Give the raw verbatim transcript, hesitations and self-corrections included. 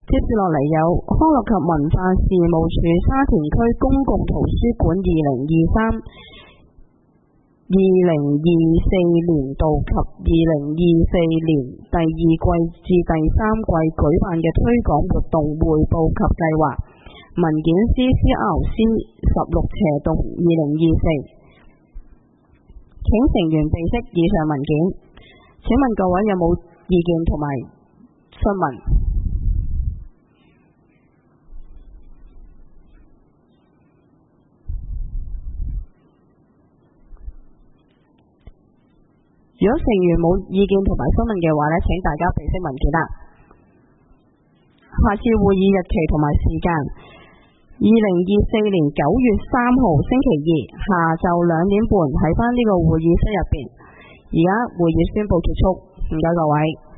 接住落嚟有康樂及文化事務署沙田區公共圖書館二零二三二零二四年度及二零二四年第二季至第三季舉辦嘅推廣活動匯報及計劃文件 C C R C 十六斜洞二零二四，請成員備悉以上文件。請問各位有冇意見同埋詢問？如果成員冇意見同埋詢問嘅話呢，請大家備悉文件啦。下次會議日期同埋時間：二零二四年九月三號星期二下晝兩點半喺返呢個會議室入邊。而家會議宣佈結束，唔該各位。